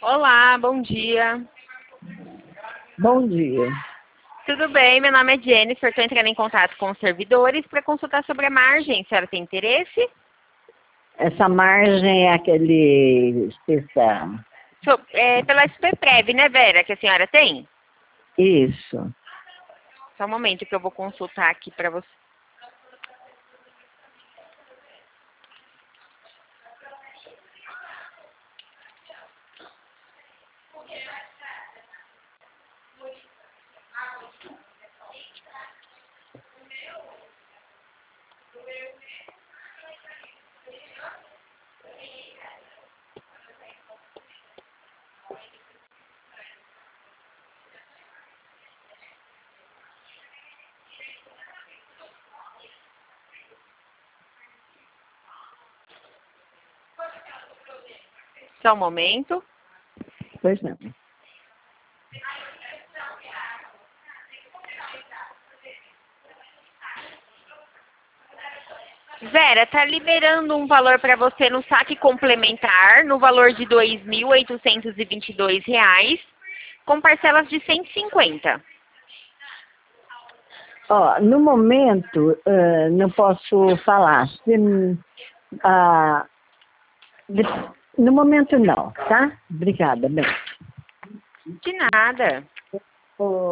Olá, bom dia. Bom dia. Tudo bem? Meu nome é Jennifer. Estou entrando em contato com os servidores para consultar sobre a margem. A senhora tem interesse? Essa margem é aquele especial. Pela SPPrev, né, Vera, que a senhora tem? Isso. Só um momento que eu vou consultar aqui para você. Só um momento. Pois não. Vera, tá liberando um valor para você no saque complementar, no valor de R$ 2.822, com parcelas de 150. Ó, no momento, não posso falar. Ah, no momento não, tá? Obrigada, bem. De nada.